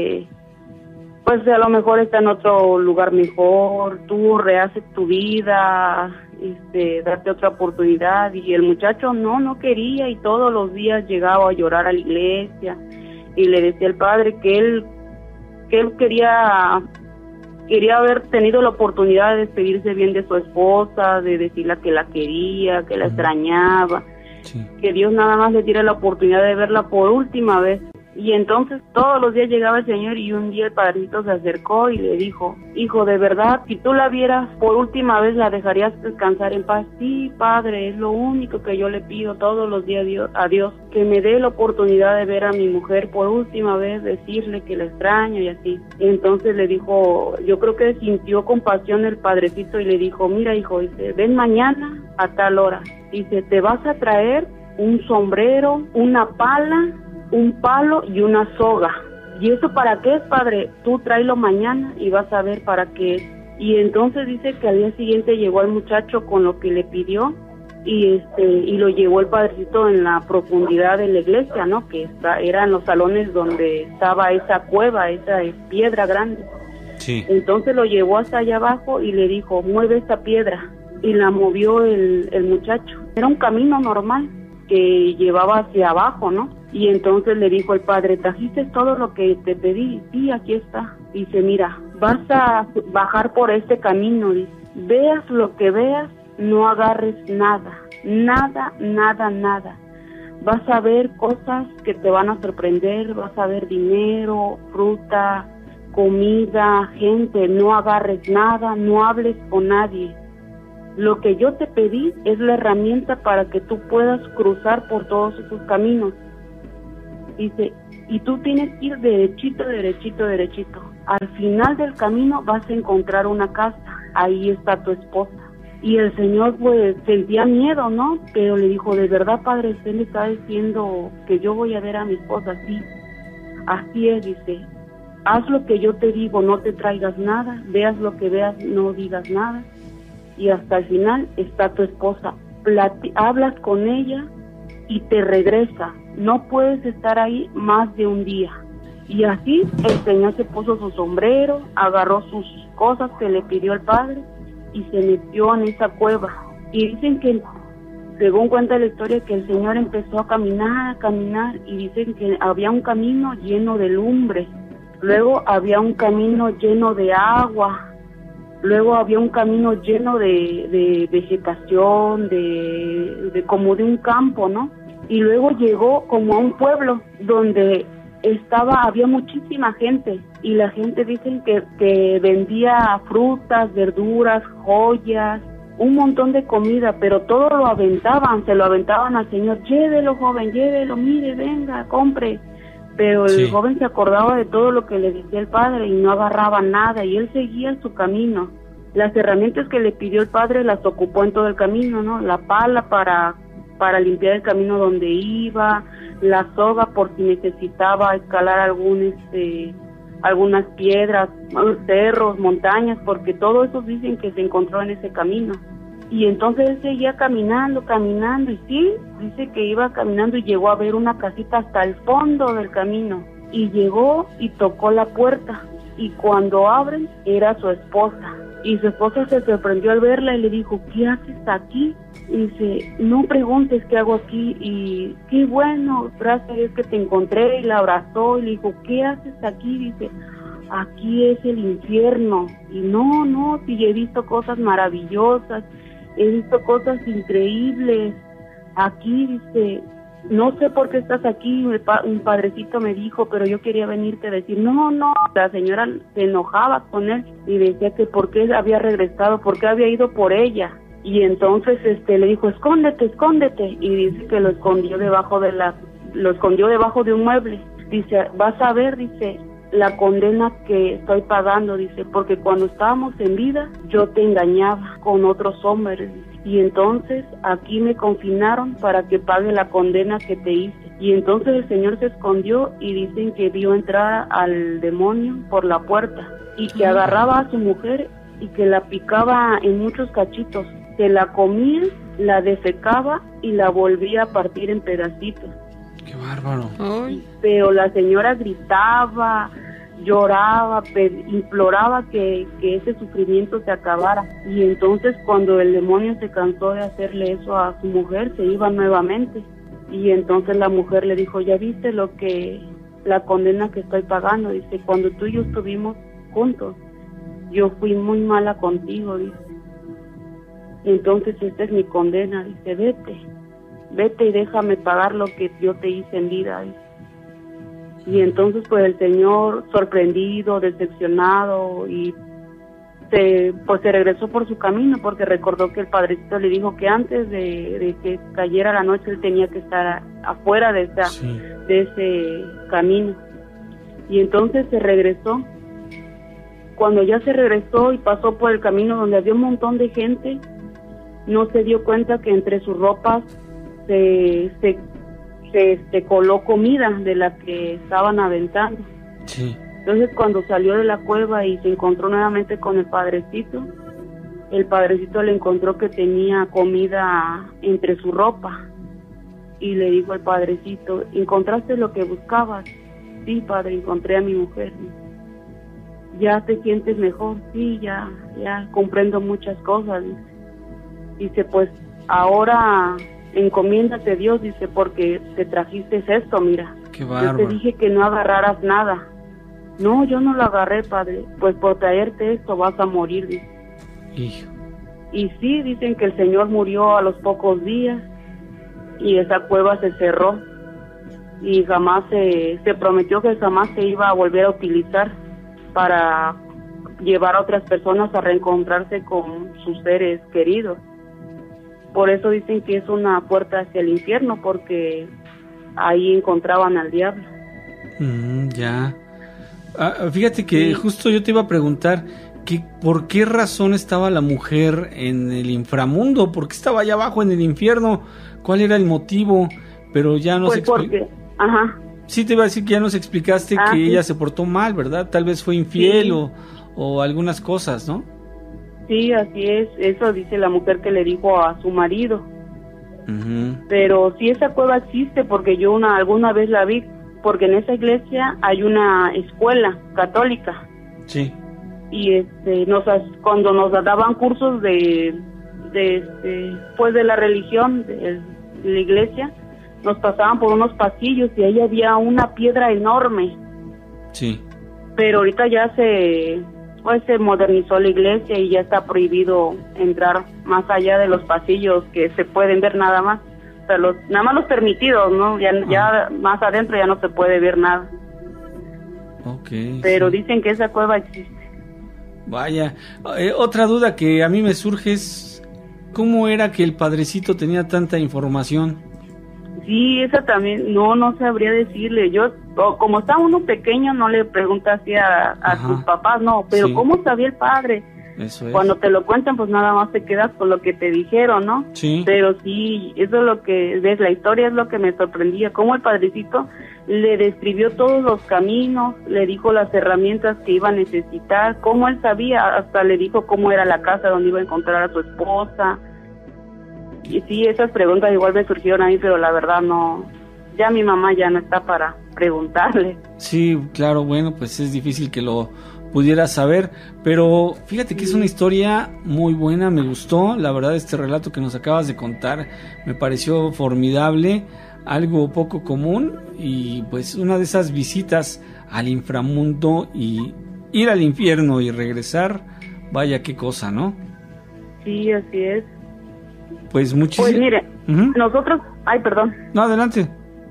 pues a lo mejor está en otro lugar mejor, tú rehaces tu vida, darte otra oportunidad. Y el muchacho no quería, y todos los días llegaba a llorar a la iglesia y le decía al padre que él quería haber tenido la oportunidad de despedirse bien de su esposa, de decirle que la quería, que la extrañaba, sí, que Dios nada más le diera la oportunidad de verla por última vez. Y entonces todos los días llegaba el señor, y un día el padrecito se acercó y le dijo, hijo, de verdad, si tú la vieras por última vez, ¿la dejarías descansar en paz? Sí, padre, es lo único que yo le pido todos los días a Dios, que me dé la oportunidad de ver a mi mujer por última vez, decirle que la extraño y así. Entonces le dijo, yo creo que sintió compasión el padrecito y le dijo, mira, hijo, dice, ven mañana a tal hora. Dice, te vas a traer un sombrero, una pala, un palo y una soga. ¿Y eso para qué es, padre? Tú tráelo mañana y vas a ver para qué es. Y entonces dice que al día siguiente llegó el muchacho con lo que le pidió, y lo llevó el padrecito en la profundidad de la iglesia, ¿no? Que eran los salones donde estaba esa cueva, esa piedra grande. Sí. Entonces lo llevó hasta allá abajo y le dijo, mueve esta piedra. Y la movió el muchacho. Era un camino normal que llevaba hacia abajo, ¿no? Y entonces le dijo el padre, ¿trajiste todo lo que te pedí? Sí, aquí está. Dice, mira, vas a bajar por este camino, dice, veas lo que veas, no agarres nada, nada, nada, nada. Vas a ver cosas que te van a sorprender, vas a ver dinero, fruta, comida, gente, no agarres nada, no hables con nadie. Lo que yo te pedí es la herramienta para que tú puedas cruzar por todos esos caminos. Dice, y tú tienes que ir derechito, derechito, derechito. Al final del camino vas a encontrar una casa, ahí está tu esposa. Y el señor pues sentía miedo, ¿no? Pero le dijo, de verdad, padre, usted me está diciendo que yo voy a ver a mi esposa. Sí, así es, dice, haz lo que yo te digo, no te traigas nada, veas lo que veas, no digas nada. Y hasta el final está tu esposa, hablas con ella y te regresa. No puedes estar ahí más de un día. Y así el señor se puso su sombrero, agarró sus cosas que le pidió el padre y se metió en esa cueva. Y dicen que, según cuenta la historia, que el señor empezó a caminar, y dicen que había un camino lleno de lumbre, luego había un camino lleno de agua, luego había un camino lleno de vegetación, de como de un campo, ¿no? Y luego llegó como a un pueblo donde había muchísima gente, y la gente dicen que vendía frutas, verduras, joyas, un montón de comida, pero todo se lo aventaban al señor, llévelo, joven, llévelo, mire, venga, compre. Pero el joven se acordaba de todo lo que le decía el padre y no agarraba nada, y él seguía en su camino. Las herramientas que le pidió el padre las ocupó en todo el camino, ¿no? La pala para limpiar el camino donde iba, la soga por si necesitaba escalar algunas piedras, cerros, montañas, porque todo eso dicen que se encontró en ese camino. Y entonces él seguía caminando, y sí, dice que iba caminando y llegó a ver una casita hasta el fondo del camino. Y llegó y tocó la puerta, y cuando abren, era su esposa. Y su esposa se sorprendió al verla y le dijo, ¿qué haces aquí? Y dice, no preguntes qué hago aquí. Y qué bueno, gracias a Dios que te encontré. Y la abrazó y le dijo, ¿qué haces aquí? Dice, aquí es el infierno. Y no, sí, he visto cosas maravillosas, he visto cosas increíbles. Aquí, dice, no sé por qué estás aquí, un padrecito me dijo, pero yo quería venirte a decir, no, la señora se enojaba con él y decía que por qué había regresado, por qué había ido por ella. Y entonces le dijo, escóndete, y dice que lo escondió debajo de un mueble. Dice, vas a ver, dice, la condena que estoy pagando, dice, porque cuando estábamos en vida, yo te engañaba con otros hombres, y entonces aquí me confinaron para que pague la condena que te hice. Y entonces el Señor se escondió y dicen que vio entrar al demonio por la puerta, y que agarraba a su mujer y que la picaba en muchos cachitos, se la comía, la defecaba y la volvía a partir en pedacitos. ¡Qué bárbaro! Ay. Pero la señora gritaba, lloraba, imploraba que ese sufrimiento se acabara. Y entonces cuando el demonio se cansó de hacerle eso a su mujer, se iba nuevamente. Y entonces la mujer le dijo, ¿ya viste la condena que estoy pagando? Dice, cuando tú y yo estuvimos juntos, yo fui muy mala contigo, dice. Entonces esta es mi condena, dice, vete y déjame pagar lo que yo te hice en vida, dice. Y entonces pues el señor, sorprendido, decepcionado, y se regresó por su camino, porque recordó que el padrecito le dijo que antes de que cayera la noche él tenía que estar afuera de ese camino. Y entonces se regresó. Cuando ya se regresó y pasó por el camino donde había un montón de gente, no se dio cuenta que entre sus ropas se coló comida de la que estaban aventando. Sí. Entonces cuando salió de la cueva y se encontró nuevamente con el padrecito le encontró que tenía comida entre su ropa, y le dijo al padrecito, ¿encontraste lo que buscabas? Sí, padre, encontré a mi mujer. ¿Ya te sientes mejor? Sí, ya comprendo muchas cosas. Dice, pues ahora encomiéndate a Dios, dice, porque te trajiste esto, mira. Qué bárbaro. Yo te dije que no agarraras nada. No, yo no lo agarré, padre. Pues por traerte esto vas a morir, dice. Hijo. Y sí, dicen que el señor murió a los pocos días y esa cueva se cerró y jamás se prometió que jamás se iba a volver a utilizar para llevar a otras personas a reencontrarse con sus seres queridos. Por eso dicen que es una puerta hacia el infierno, porque ahí encontraban al diablo. Ya. Fíjate que justo yo te iba a preguntar que por qué razón estaba la mujer en el inframundo, por qué estaba allá abajo en el infierno, cuál era el motivo, pero ya nos Sí, te iba a decir que ya nos explicaste que sí. Ella se portó mal, ¿verdad? Tal vez fue infiel, sí. o algunas cosas, ¿no? Sí, así es, eso dice la mujer que le dijo a su marido. Pero sí, esa cueva existe, porque yo alguna vez la vi, porque en esa iglesia hay una escuela católica. Sí. Y cuando nos daban cursos de la religión de la iglesia, nos pasaban por unos pasillos y ahí había una piedra enorme. Sí. Pero ahorita ya se modernizó la iglesia y ya está prohibido entrar más allá de los pasillos que se pueden ver nada más. O sea, nada más los permitidos, ¿no? Ya más adentro ya no se puede ver nada. Okay. Pero sí. Dicen que esa cueva existe. Vaya. Otra duda que a mí me surge es, ¿cómo era que el padrecito tenía tanta información? Sí, esa también, no sabría decirle. Yo, como está uno pequeño, no le pregunta así a sus papás, no, pero sí. ¿Cómo sabía el padre? Eso es. Cuando te lo cuentan, pues nada más te quedas con lo que te dijeron, ¿no? Sí. Pero sí, eso es lo que, ves, la historia es lo que me sorprendía, cómo el padrecito le describió todos los caminos, le dijo las herramientas que iba a necesitar, cómo él sabía, hasta le dijo cómo era la casa donde iba a encontrar a su esposa. Y sí, esas preguntas igual me surgieron a mí, pero la verdad no, ya mi mamá ya no está para preguntarle. Sí, claro, bueno, pues es difícil que lo pudiera saber, pero fíjate que es una historia muy buena, me gustó, la verdad este relato que nos acabas de contar me pareció formidable, algo poco común y pues una de esas visitas al inframundo y ir al infierno y regresar, vaya qué cosa, ¿no? Sí, así es. Pues muchísimo. Pues mire, nosotros, ay, perdón. No, adelante.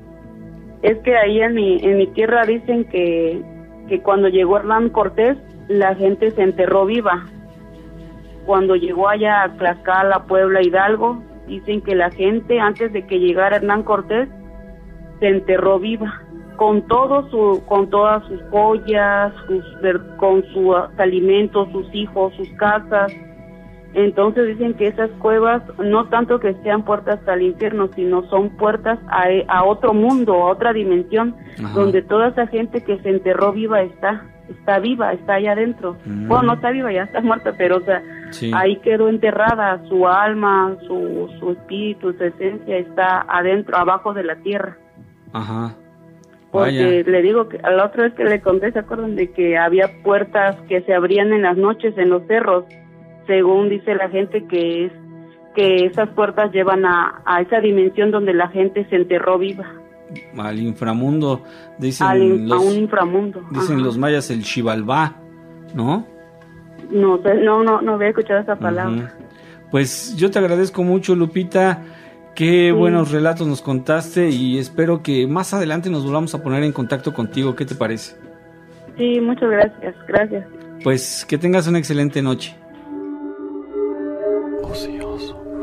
Es que ahí en mi tierra dicen que cuando llegó Hernán Cortés, la gente se enterró viva. Cuando llegó allá a Tlaxcala, Puebla, Hidalgo, dicen que la gente, antes de que llegara Hernán Cortés, se enterró viva, con todas sus joyas, con sus alimentos, sus hijos, sus casas. Entonces dicen que esas cuevas, no tanto que sean puertas al infierno, sino son puertas a otro mundo, a otra dimensión, donde toda esa gente que se enterró viva está viva, está allá adentro. Bueno, no está viva, ya está muerta, pero o sea, sí, ahí quedó enterrada su alma, su espíritu, su esencia está adentro, abajo de la tierra. Ajá. Porque le digo que a la otra vez que le conté, ¿se acuerdan de que había puertas que se abrían en las noches en los cerros? Según dice la gente que esas puertas llevan a esa dimensión donde la gente se enterró viva. Al inframundo, dicen a un inframundo. Dicen los mayas el Xibalbá, ¿no? No sé, no había escuchado esa palabra. Pues yo te agradezco mucho, Lupita. Qué buenos relatos nos contaste y espero que más adelante nos volvamos a poner en contacto contigo. ¿Qué te parece? Sí, muchas gracias. Pues que tengas una excelente noche. Ocioso.